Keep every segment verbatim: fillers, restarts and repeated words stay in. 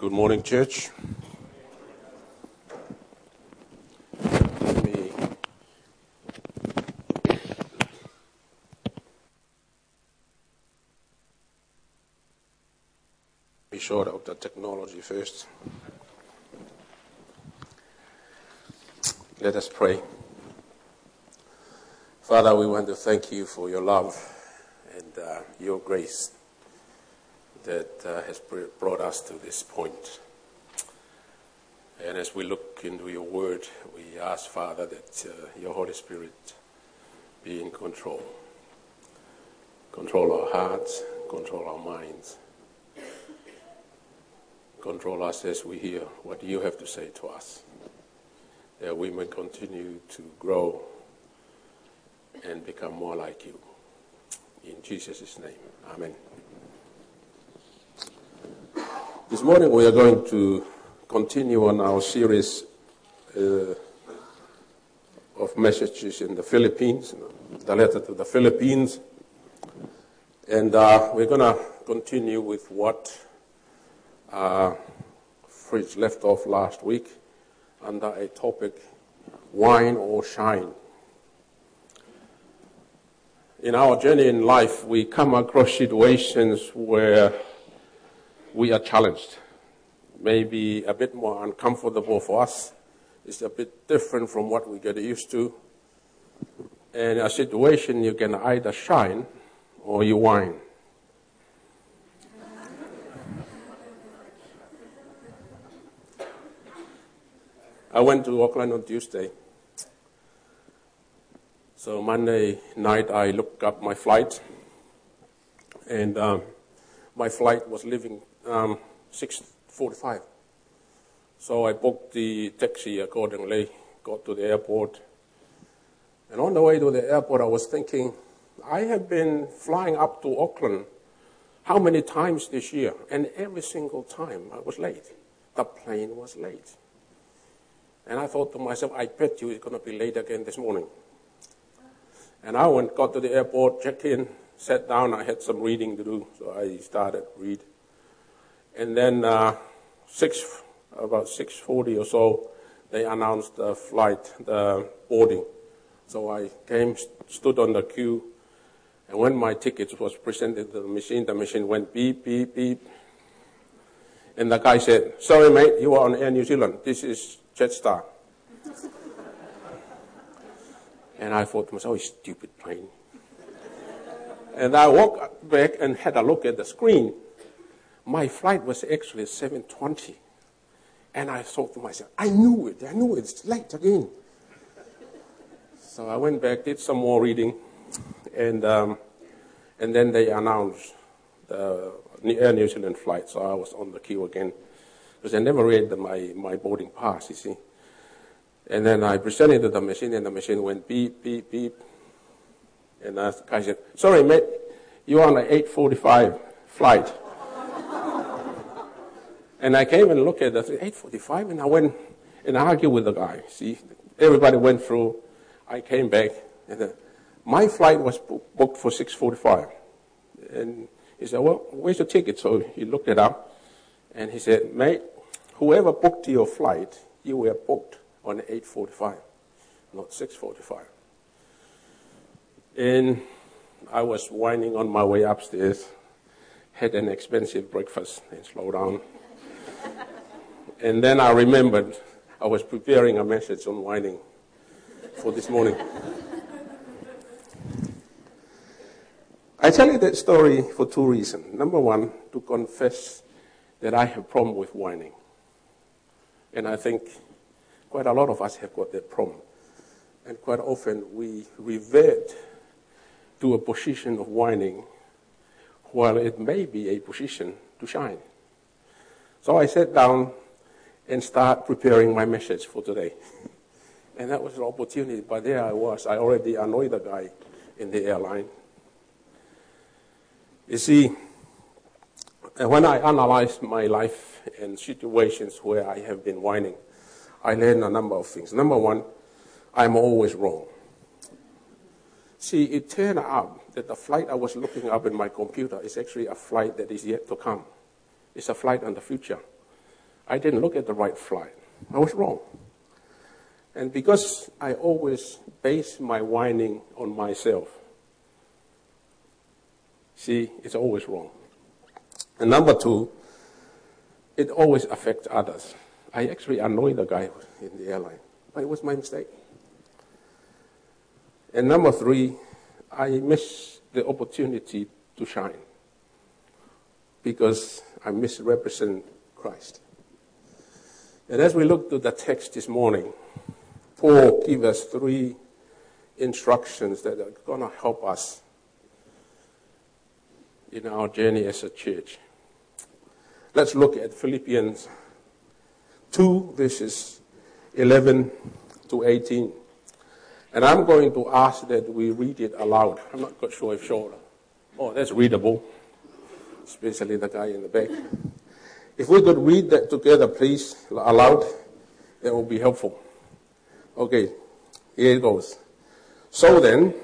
Good morning, church. Let me be sure of the technology first. Let us pray. Father, we want to thank you for your love and uh, your grace that uh, has brought us to this point. And as we look into your word, we ask, Father, that uh, your Holy Spirit be in control. Control our hearts, control our minds. Control us as we hear what you have to say to us, that we may continue to grow and become more like you. In Jesus' name, amen. This morning we are going to continue on our series uh, of messages in the Philippines, the letter to the Philippines. And uh, we're going to continue with what uh, Fritz left off last week under a topic, Wine or Shine. In our journey in life, we come across situations where we are challenged, maybe a bit more uncomfortable for us. It's a bit different from what we get used to. And in a situation, you can either shine or you whine. I went to Auckland on Tuesday. So Monday night, I looked up my flight, and um, my flight was leaving um, six forty-five. So I booked the taxi accordingly, got to the airport. And on the way to the airport, I was thinking, I have been flying up to Auckland how many times this year? And every single time I was late. The plane was late. And I thought to myself, I bet you it's going to be late again this morning. And I went, got to the airport, checked in, sat down. I had some reading to do, so I started read. And then uh, six, about six forty or so, they announced the flight, the boarding. So I came, stood on the queue, and when my ticket was presented to the machine, the machine went beep, beep, beep. And the guy said, sorry, mate, you are on Air New Zealand. This is Jetstar. And I thought to myself, oh, stupid plane. And I walked back and had a look at the screen. My flight was actually seven twenty. And I thought to myself, I knew it, I knew it, it's late again. So I went back, did some more reading, and um, and then they announced the Air New Zealand flight, so I was on the queue again. Because I never read the, my, my boarding pass, you see. And then I presented to the machine, and the machine went beep, beep, beep. And the guy said, sorry, mate, you're on an eight forty-five flight. And I came and looked at it, eight forty-five, and I went and argued with the guy. See, everybody went through. I came back, and the, my flight was booked for six forty-five. And he said, well, where's your ticket? So he looked it up, and he said, mate, whoever booked your flight, you were booked on eight forty-five, not six forty-five. And I was whining on my way upstairs, had an expensive breakfast and slowed down. And then I remembered I was preparing a message on whining for this morning. I tell you that story for two reasons. Number one, to confess that I have a problem with whining. And I think quite a lot of us have got that problem. And quite often we revert to a position of whining while it may be a position to shine. So I sat down and started preparing my message for today. And that was an opportunity, but there I was. I already annoyed the guy in the airline. You see, when I analyzed my life and situations where I have been whining, I learned a number of things. Number one, I'm always wrong. See, it turned out that the flight I was looking up in my computer is actually a flight that is yet to come. It's a flight in the future. I didn't look at the right flight. I was wrong. And because I always base my whining on myself, see, it's always wrong. And number two, it always affects others. I actually annoyed the guy in the airline, but it was my mistake. And number three, I miss the opportunity to shine because I misrepresent Christ. And as we look to the text this morning, Paul gives us three instructions that are going to help us in our journey as a church. Let's look at Philippians two, verses eleven to eighteen. And I'm going to ask that we read it aloud. I'm not quite sure if sure. Oh, that's readable, especially the guy in the back. If we could read that together, please, aloud, that will be helpful. Okay, here it goes. So then,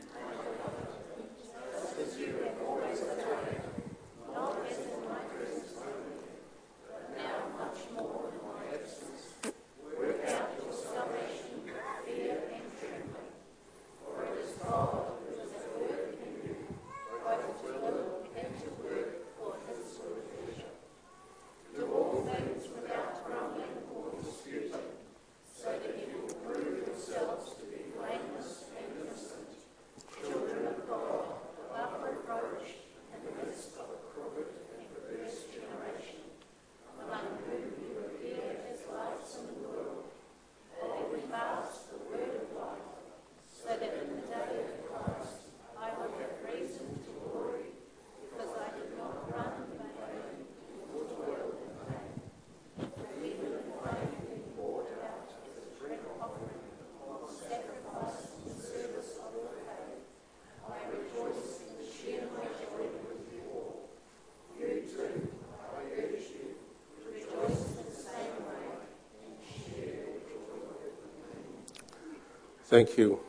thank you.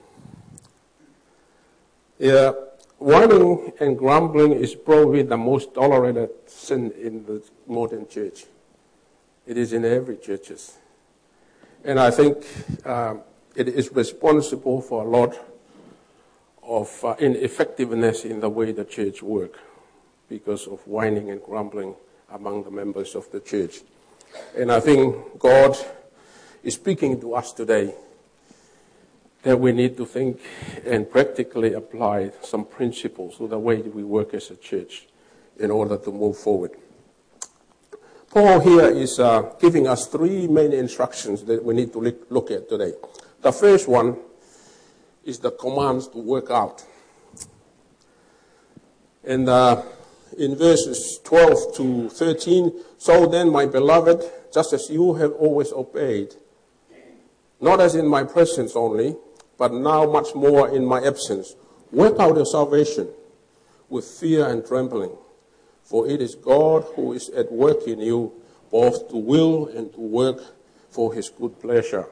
Yeah, whining and grumbling is probably the most tolerated sin in the modern church. It is in every churches. And I think um, it is responsible for a lot of uh, ineffectiveness in the way the church works because of whining and grumbling among the members of the church. And I think God is speaking to us today that we need to think and practically apply some principles to the way we work as a church in order to move forward. Paul here is uh, giving us three main instructions that we need to look at today. The first one is the commands to work out. And uh, in verses twelve to thirteen, so then, my beloved, just as you have always obeyed, not as in my presence only, but now much more in my absence, work out your salvation with fear and trembling. For it is God who is at work in you, both to will and to work for his good pleasure.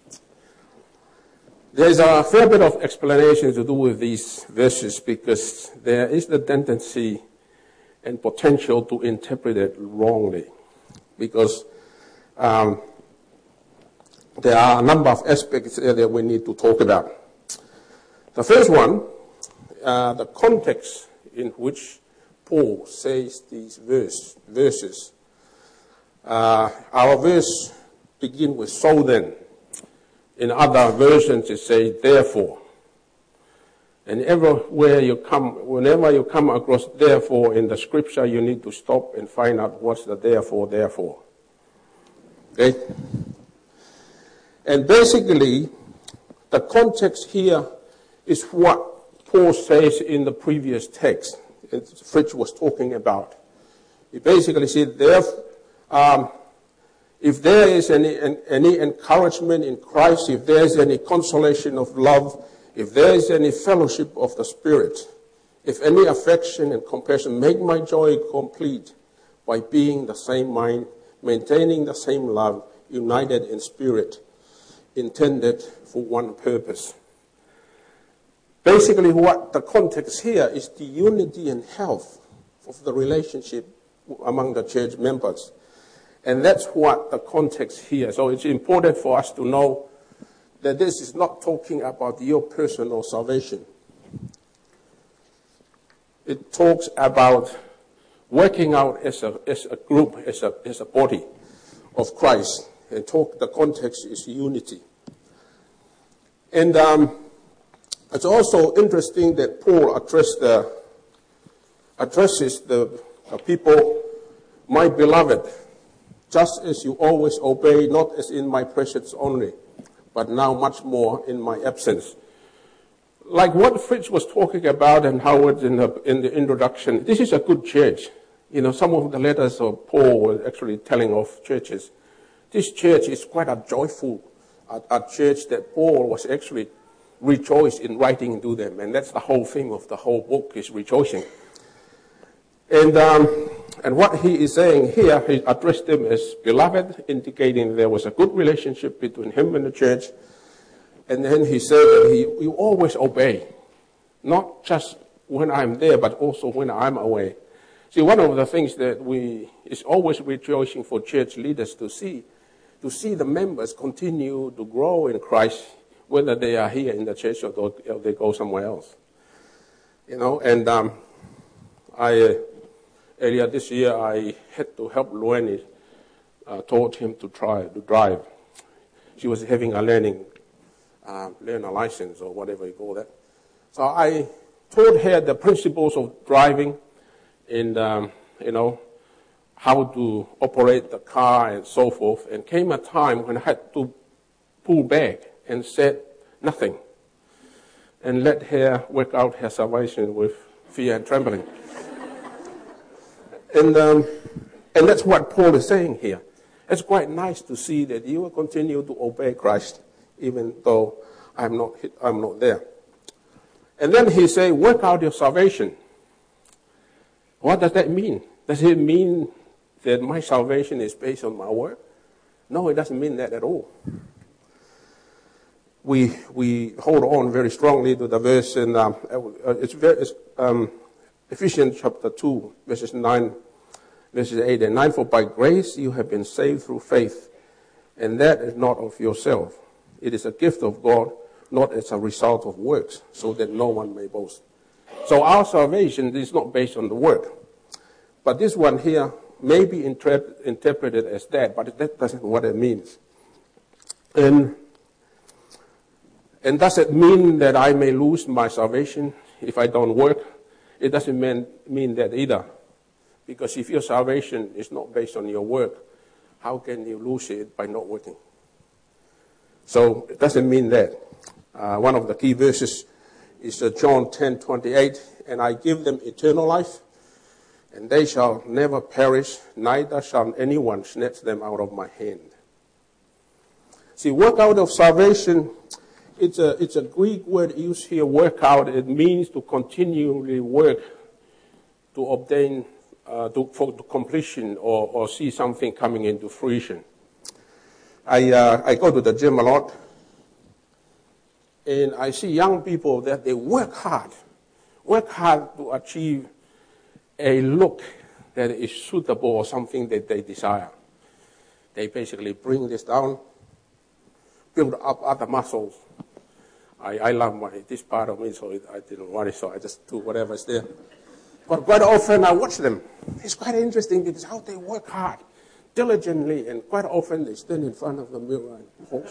There's a fair bit of explanation to do with these verses because there is the tendency and potential to interpret it wrongly. Because um, there are a number of aspects that we need to talk about. The first one, uh, the context in which Paul says these verse, verses. Uh, our verse begins with so then. In other versions it says therefore. And everywhere you come, whenever you come across therefore in the scripture, you need to stop and find out what's the therefore, therefore. Okay? And basically, the context here is what Paul says in the previous text that Fritz was talking about. He basically said, therefore, um, if there is any, any encouragement in Christ, if there is any consolation of love, if there is any fellowship of the Spirit, if any affection and compassion, make my joy complete by being the same mind, maintaining the same love, united in spirit, intended for one purpose. Basically, what the context here is the unity and health of the relationship among the church members. And that's what the context here. So it's important for us to know that this is not talking about your personal salvation. It talks about working out as a, as a group, as a, as a body of Christ. And talk, the context is unity. And um, it's also interesting that Paul addressed the, addresses the, the people, my beloved, just as you always obey, not as in my presence only, but now much more in my absence. Like what Fritz was talking about and Howard in the, in the introduction, this is a good church. You know, some of the letters of Paul were actually telling of churches. This church is quite a joyful a, a church that Paul was actually rejoiced in writing to them. And that's the whole theme of the whole book, is rejoicing. And um, and what he is saying here, he addressed them as beloved, indicating there was a good relationship between him and the church. And then he said that he, you always obey, not just when I'm there, but also when I'm away. See, one of the things that we is always rejoicing for church leaders to see, to see the members continue to grow in Christ, whether they are here in the church or they go somewhere else. You know, and um, I uh, earlier this year I had to help Lueni, uh, taught him to try to drive. She was having a learning. Uh, learn a license or whatever you call that. So I taught her the principles of driving and, um, you know, how to operate the car and so forth. And came a time when I had to pull back and said nothing and let her work out her salvation with fear and trembling. and, um, and that's what Paul is saying here. It's quite nice to see that you will continue to obey Christ even though I'm not, I'm not there. And then he say, work out your salvation. What does that mean? Does it mean that my salvation is based on my work? No, it doesn't mean that at all. We we hold on very strongly to the verse in um, it's, very, it's um, Ephesians chapter two, verses nine, verses eight and nine. For by grace you have been saved through faith, and that is not of yourself. It is a gift of God, not as a result of works, so that no one may boast. So our salvation is not based on the work. But this one here may be interpret, interpreted as that, but that doesn't what it means. And, and does it mean that I may lose my salvation if I don't work? It doesn't mean, mean that either. Because if your salvation is not based on your work, how can you lose it by not working? So it doesn't mean that. Uh, one of the key verses is uh, John ten twenty-eight, and I give them eternal life, and they shall never perish, neither shall anyone snatch them out of my hand. See, work out of salvation, it's a, it's a Greek word used here, work out. It means to continually work to obtain, uh, to, for to completion or, or see something coming into fruition. I, uh, I go to the gym a lot, and I see young people that they work hard, work hard to achieve a look that is suitable or something that they desire. They basically bring this down, build up other muscles. I, I love my, this part of me, so it, I didn't want it, so I just do whatever is there. But quite often I watch them. It's quite interesting because how they work hard, diligently, and quite often they stand in front of the mirror and pose.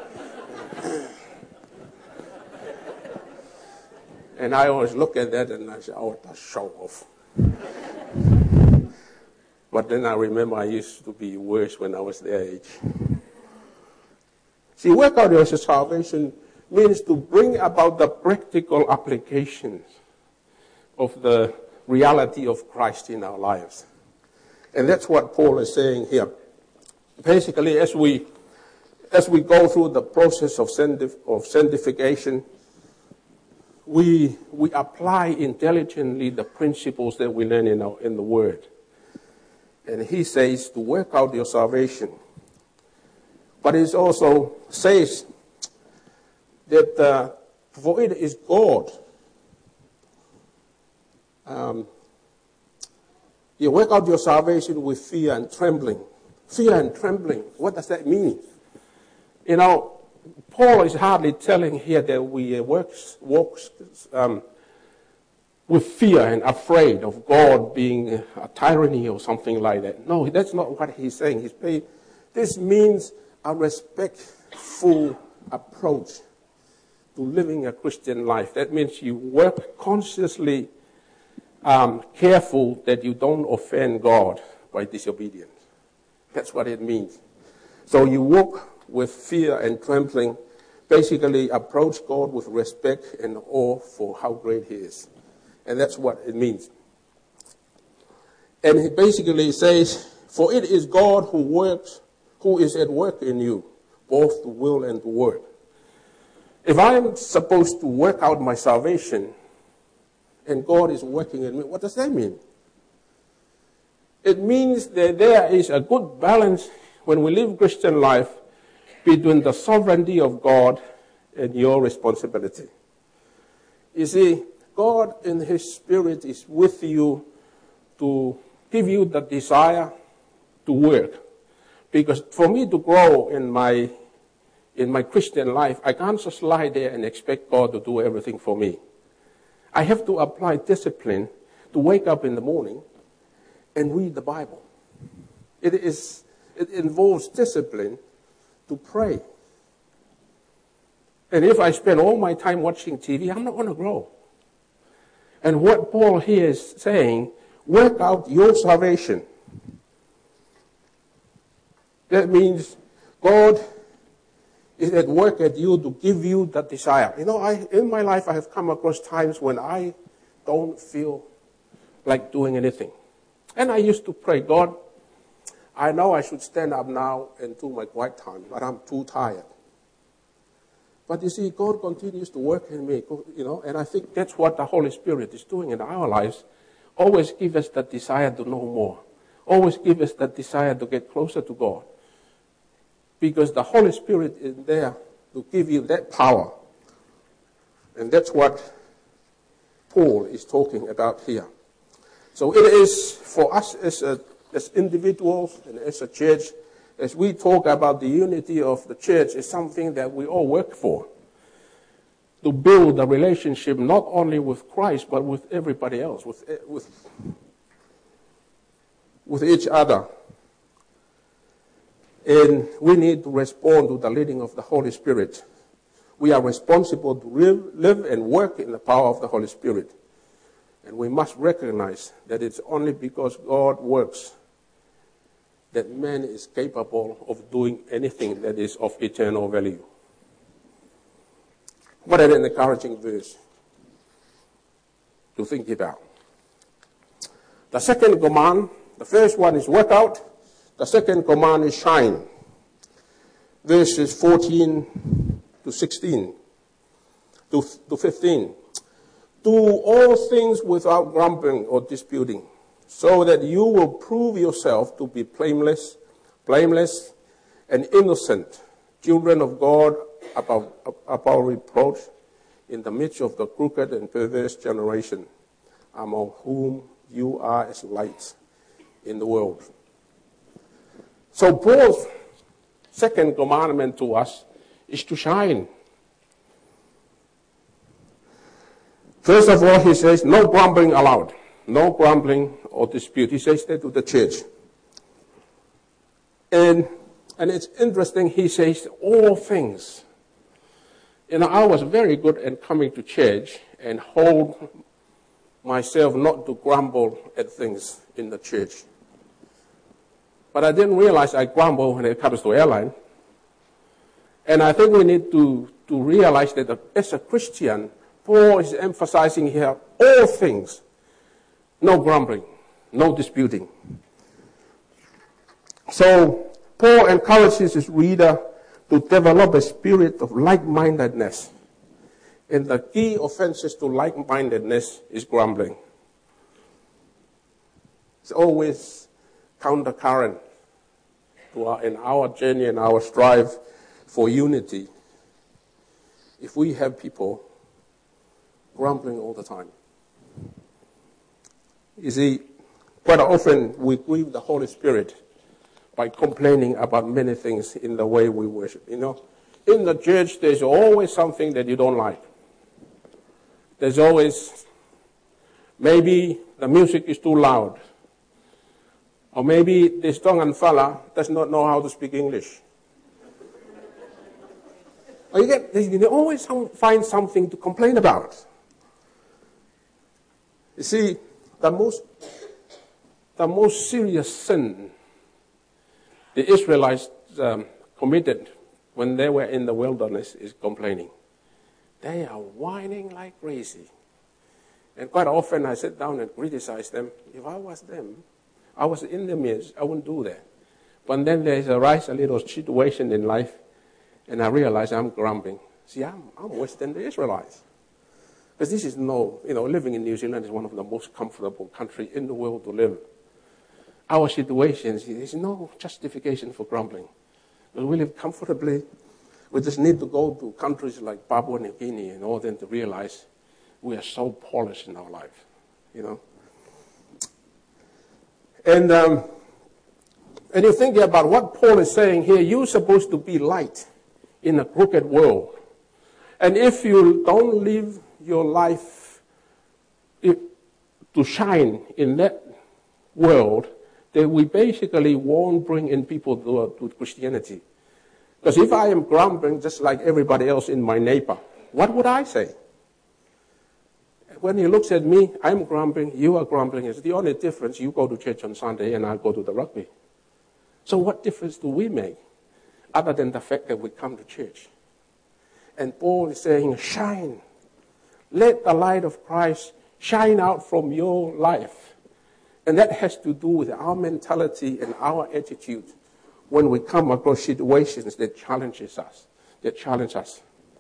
And I always look at that and I say, oh, that's show off. But then I remember I used to be worse when I was their age. See, work out your salvation means to bring about the practical applications of the reality of Christ in our lives. And that's what Paul is saying here. Basically, as we as we go through the process of sanctif- of sanctification, we we apply intelligently the principles that we learn in our, in the Word. And he says to work out your salvation. But it also says that uh, for it is God. Um, you work out your salvation with fear and trembling. Fear and trembling. What does that mean? You know, Paul is hardly telling here that we work, walk um, with fear and afraid of God being a tyranny or something like that. No, that's not what he's saying. He's saying this means a respectful approach to living a Christian life. That means you work consciously um, careful that you don't offend God by disobedience. That's what it means. So you walk with fear and trembling, basically approach God with respect and awe for how great he is. And that's what it means. And he basically says, for it is God who works, who is at work in you, both to will and to work. If I am supposed to work out my salvation and God is working in me, what does that mean? It means that there is a good balance when we live Christian life between the sovereignty of God and your responsibility. You see, God in his Spirit is with you to give you the desire to work. Because for me to grow in my in my Christian life, I can't just lie there and expect God to do everything for me. I have to apply discipline to wake up in the morning and read the Bible. It is it involves discipline to pray. And if I spend all my time watching T V, I'm not going to grow. And what Paul here is saying, work out your salvation. That means God is at work at you to give you that desire. You know, I in my life I have come across times when I don't feel like doing anything. And I used to pray, God, I know I should stand up now and do my quiet time, but I'm too tired. But you see, God continues to work in me, you know, and I think that's what the Holy Spirit is doing in our lives. Always give us that desire to know more. Always give us that desire to get closer to God. Because the Holy Spirit is there to give you that power. And that's what Paul is talking about here. So it is for us as, a, as individuals and as a church, as we talk about the unity of the church, is something that we all work for. To build a relationship not only with Christ, but with everybody else, with, with, with each other. And we need to respond to the leading of the Holy Spirit. We are responsible to live, live and work in the power of the Holy Spirit. And we must recognize that it's only because God works that man is capable of doing anything that is of eternal value. What an encouraging verse to think about. The second command, the first one is work out. The second command is shine. Verses fourteen to sixteen to, to fifteen. Do all things without grumbling or disputing, so that you will prove yourself to be blameless, blameless and innocent, children of God above, above reproach, in the midst of the crooked and perverse generation, among whom you are as lights in the world. So Paul's second commandment to us is to shine. First of all, he says, no grumbling allowed. No grumbling or dispute. He says that to the church. And, and it's interesting, he says all things. You know, I was very good at coming to church and hold myself not to grumble at things in the church. But I didn't realize I grumble when it comes to airline. And I think we need to, to realize that as a Christian, Paul is emphasizing here all things. No grumbling, no disputing. So Paul encourages his reader to develop a spirit of like-mindedness. And the key offenses to like-mindedness is grumbling. It's always countercurrent to our, in our journey and our strive for unity. If we have people grumbling all the time. You see, quite often we grieve the Holy Spirit by complaining about many things in the way we worship. You know, in the church, there's always something that you don't like. There's always, maybe the music is too loud. Or maybe this Tongan fella does not know how to speak English. Or you get, you always find something to complain about. You see, the most, the most serious sin the Israelites um, committed when they were in the wilderness is complaining. They are whining like crazy. And quite often I sit down and criticize them. If I was them, I was in the midst, I wouldn't do that. But then there's a rise a little situation in life, and I realize I'm grumbling. See, I'm, I'm worse than the Israelites. Because this is no, you know, living in New Zealand is one of the most comfortable countries in the world to live. Our situations, there's no justification for grumbling. Because we live comfortably. We just need to go to countries like Papua New Guinea in order to realize we are so polished in our life, you know. And um, and you're thinking about what Paul is saying here. You're supposed to be light in a crooked world. And if you don't live your life if, to shine in that world, then we basically won't bring in people to, to Christianity. Because if I am grumbling just like everybody else in my neighbor, what would I say? When he looks at me, I'm grumbling, you are grumbling. It's the only difference. You go to church on Sunday and I go to the rugby. So what difference do we make other than the fact that we come to church? And Paul is saying, shine. Let the light of Christ shine out from your life. And that has to do with our mentality and our attitude when we come across situations that challenges us, that challenge us.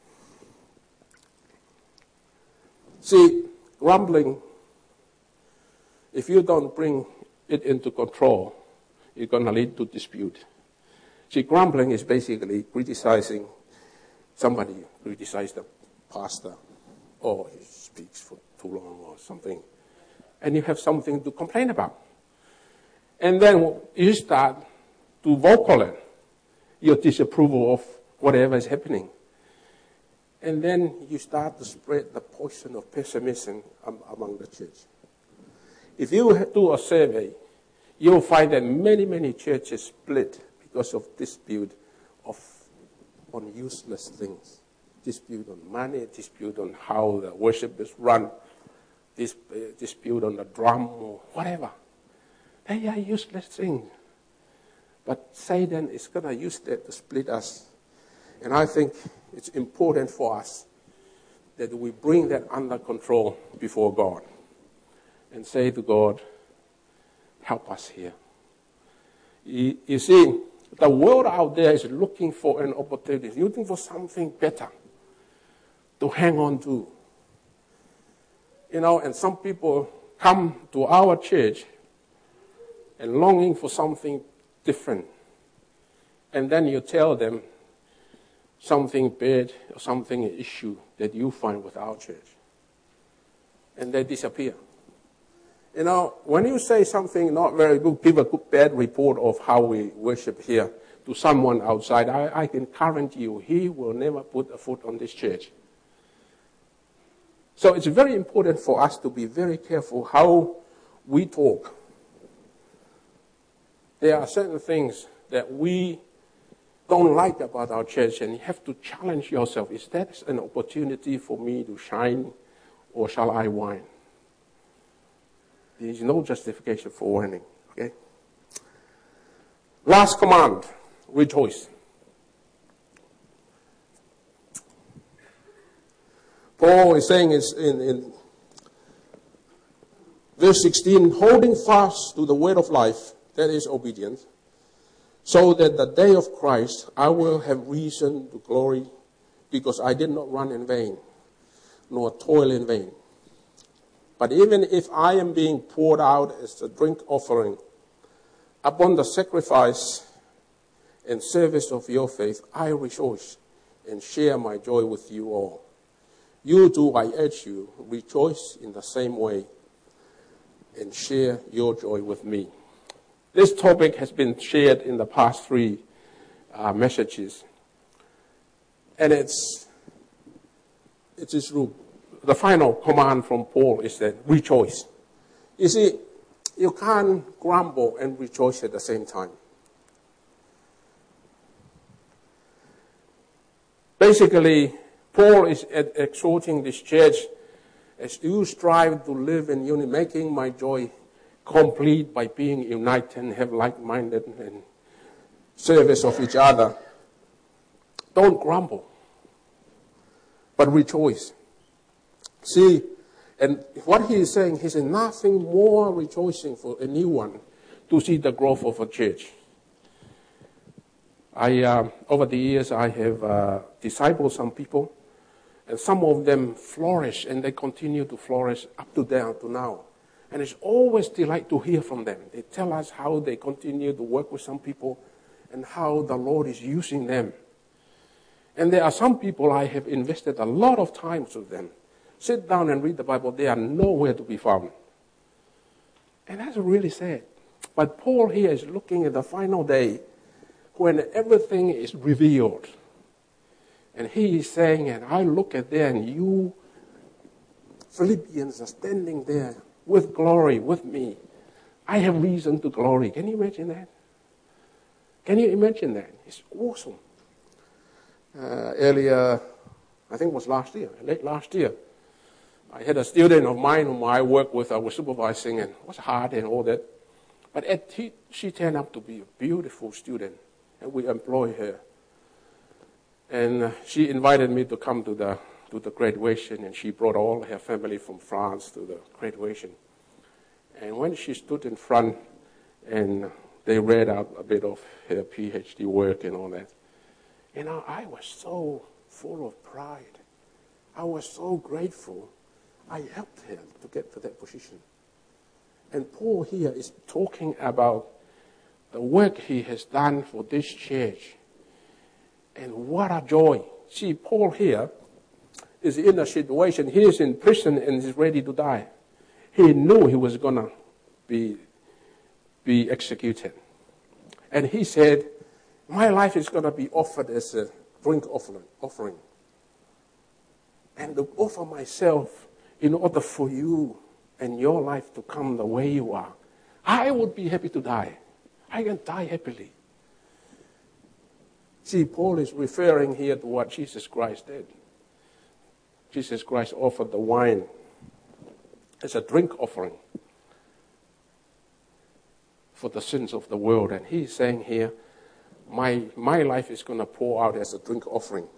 See, grumbling, if you don't bring it into control, it's going to lead to dispute. See, grumbling is basically criticizing somebody, criticize the pastor, or he speaks for too long or something, and you have something to complain about. And then you start to vocalize your disapproval of whatever is happening. And then you start to spread the poison of pessimism among the church. If you do a survey, you'll find that many, many churches split because of dispute of on useless things. Dispute on money, dispute on how the worship is run, dis, uh, dispute on the drum or whatever. They are useless things. But Satan is going to use that to split us. And I think it's important for us that we bring that under control before God and say to God, help us here. You, you see, the world out there is looking for an opportunity, looking for something better to hang on to. You know, and some people come to our church and longing for something different. And then you tell them something bad or something, an issue that you find with our church. And they disappear. You know, when you say something not very good, give a good, bad report of how we worship here to someone outside, I, I can guarantee you he will never put a foot on this church. So it's very important for us to be very careful how we talk. There are certain things that we don't like about our church, and you have to challenge yourself. Is that an opportunity for me to shine, or shall I whine? There is no justification for whining. Okay. Last command: rejoice. Paul is saying in, in verse sixteen, holding fast to the word of life, that is obedience, so that the day of Christ I will have reason to glory, because I did not run in vain, nor toil in vain. But even if I am being poured out as a drink offering upon the sacrifice and service of your faith, I rejoice and share my joy with you all. You too, I urge you, rejoice in the same way and share your joy with me. This topic has been shared in the past three uh, messages. And it's, it is true. The final command from Paul is that rejoice. You see, you can't grumble and rejoice at the same time. Basically, Paul is exhorting this church as you strive to live in unity, making my joy complete by being united and have like-minded and service of each other. Don't grumble, but rejoice. See, and what he is saying, he said nothing more rejoicing for anyone to see the growth of a church. I, uh, over the years, I have uh, discipled some people, and some of them flourish, and they continue to flourish up to down to now. And it's always delight to hear from them. They tell us how they continue to work with some people and how the Lord is using them. And there are some people I have invested a lot of time with them. Sit down and read the Bible. They are nowhere to be found. And that's really sad. But Paul here is looking at the final day when everything is revealed. And he is saying, and I look at there and you Philippians are standing there with glory, with me. I have reason to glory. Can you imagine that? Can you imagine that? It's awesome. Uh, earlier, I think it was last year, late last year, I had a student of mine whom I worked with, I was supervising, and it was hard and all that. But at, he, she turned out to be a beautiful student, and we employ her. And uh, she invited me to come to the to the graduation, and she brought all her family from France to the graduation. And when she stood in front, and they read out a bit of her PhD work and all that, you know, I was so full of pride. I was so grateful. I helped her to get to that position. And Paul here is talking about the work he has done for this church. And what a joy. See, Paul here is in a situation, he is in prison and is ready to die. He knew he was going to be, be executed. And he said, my life is going to be offered as a drink offering. And to offer myself in order for you and your life to come the way you are. I would be happy to die. I can die happily. See, Paul is referring here to what Jesus Christ did. Jesus Christ offered the wine as a drink offering for the sins of the world. And he's saying here, my, my life is going to pour out as a drink offering.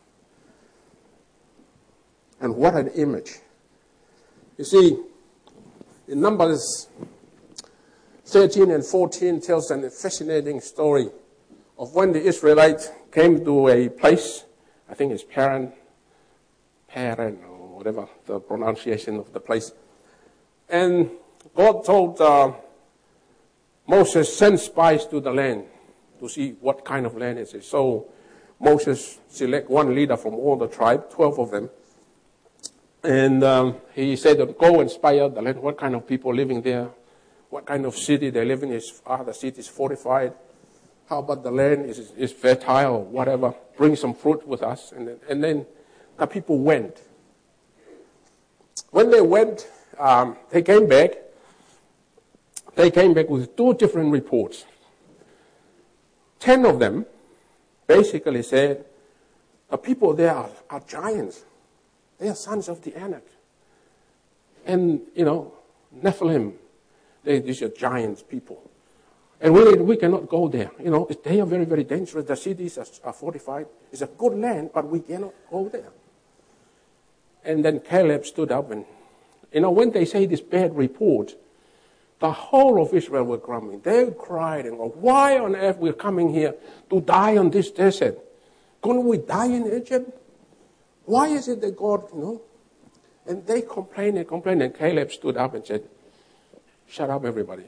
And what an image. You see, in Numbers thirteen and fourteen tells a fascinating story of when the Israelites came to a place, I think it's Paran, Paran or whatever the pronunciation of the place. And God told uh, Moses, send spies to the land to see what kind of land it is. So Moses select one leader from all the tribe, twelve of them. And um, he said, go and spy out the land, what kind of people living there, what kind of city they live in. Is, are the cities fortified? How about the land? Is, is fertile, whatever. Bring some fruit with us. And then, and then the people went. When they went, um, they came back. They came back with two different reports. Ten of them basically said, the people there are, are giants. They are sons of the Anak. And, you know, Nephilim, they, these are giant people. And we, we cannot go there. You know, they are very, very dangerous. The cities are, are fortified. It's a good land, but we cannot go there. And then Caleb stood up and, you know, when they say this bad report, the whole of Israel were grumbling. They cried and go, why on earth we're coming here to die on this desert? Couldn't we die in Egypt? Why is it that God, you know? And they complained and complained, and Caleb stood up and said, shut up, everybody.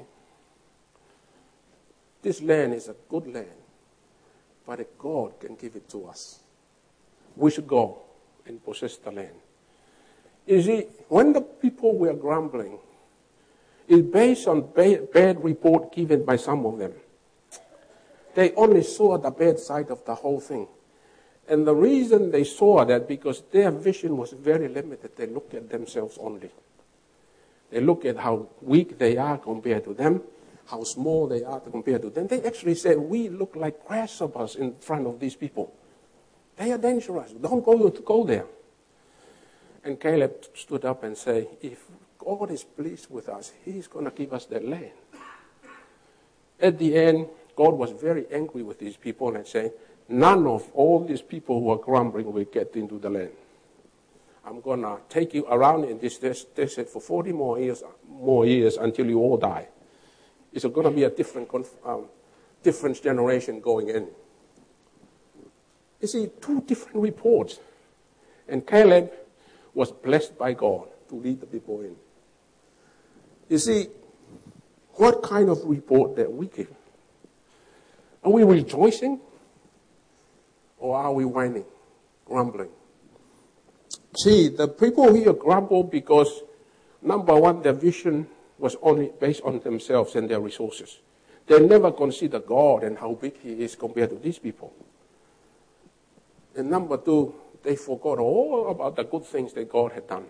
This land is a good land, but God can give it to us. We should go and possess the land. You see, when the people were grumbling, is based on ba- bad report given by some of them. They only saw the bad side of the whole thing. And the reason they saw that, because their vision was very limited. They looked at themselves only. They look at how weak they are compared to them, how small they are compared to them. They actually said, we look like grasshoppers in front of these people. They are dangerous. Don't go, go there. And Caleb stood up and said, if God is pleased with us, he's going to give us that land. At the end, God was very angry with these people and said, none of all these people who are grumbling will get into the land. I'm going to take you around in this desert for forty more years, more years until you all die. It's going to be a different, um, different generation going in. You see, two different reports. And Caleb was blessed by God to lead the people in. You see, what kind of report that we give? Are we rejoicing? Or are we whining, grumbling? See, the people here grumble because, number one, their vision was only based on themselves and their resources. They never consider God and how big he is compared to these people. And number two, they forgot all about the good things that God had done.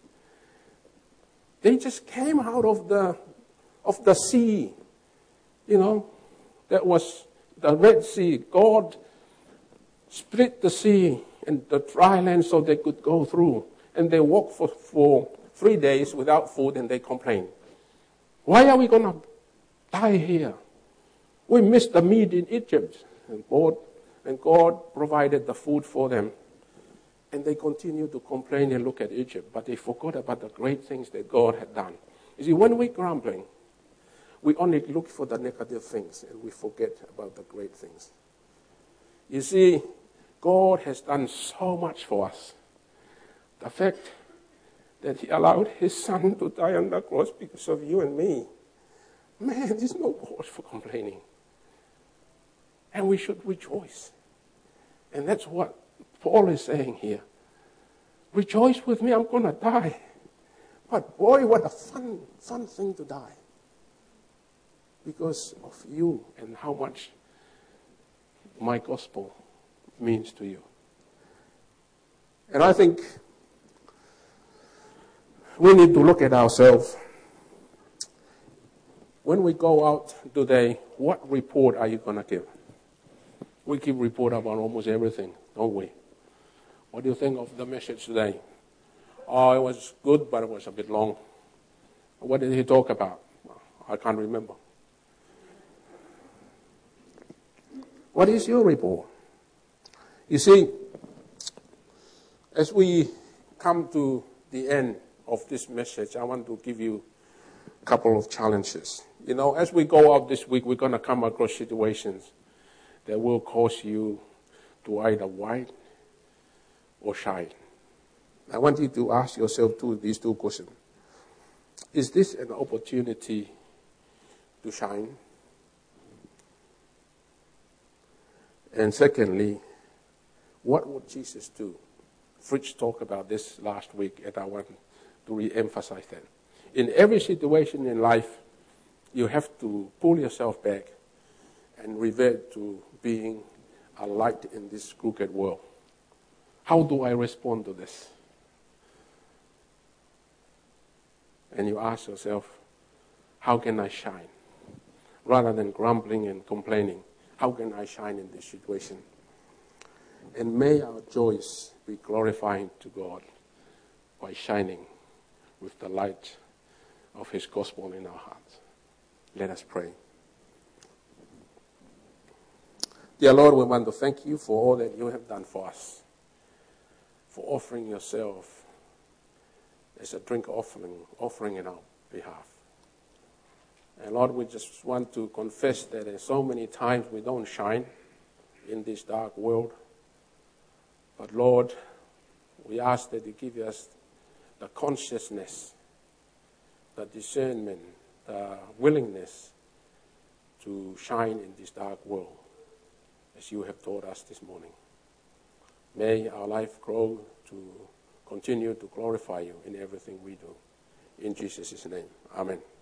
They just came out of the of the sea, you know, that was the Red Sea. God split the sea and the dry land so they could go through. And they walked for, for three days without food and they complained. Why are we going to die here? We missed the meat in Egypt. And God, and God provided the food for them. And they continued to complain and look at Egypt. But they forgot about the great things that God had done. You see, when we're grumbling, we only look for the negative things and we forget about the great things. You see, God has done so much for us. The fact that he allowed his son to die on the cross because of you and me, man, there's no cause for complaining. And we should rejoice. And that's what Paul is saying here. Rejoice with me, I'm going to die. But boy, what a fun, fun thing to die. Because of you and how much my gospel means to you. And I think we need to look at ourselves. When we go out today, what report are you going to give? We give report about almost everything, don't we? What do you think of the message today? Oh, it was good, but it was a bit long. What did he talk about? I can't remember. What is your report? You see, as we come to the end of this message, I want to give you a couple of challenges. You know, as we go out this week, we're going to come across situations that will cause you to either whine or shine. I want you to ask yourself two, these two questions. Is this an opportunity to shine? And secondly, what would Jesus do? Fritz talked about this last week, and I want to re-emphasize that. In every situation in life, you have to pull yourself back and revert to being a light in this crooked world. How do I respond to this? And you ask yourself, how can I shine? Rather than grumbling and complaining, how can I shine in this situation? And may our joys be glorifying to God by shining with the light of his gospel in our hearts. Let us pray. Dear Lord, we want to thank you for all that you have done for us, for offering yourself as a drink offering, offering in our behalf. And Lord, we just want to confess that in so many times we don't shine in this dark world. But Lord, we ask that you give us the consciousness, the discernment, the willingness to shine in this dark world, as you have taught us this morning. May our life grow to continue to glorify you in everything we do. In Jesus' name, amen.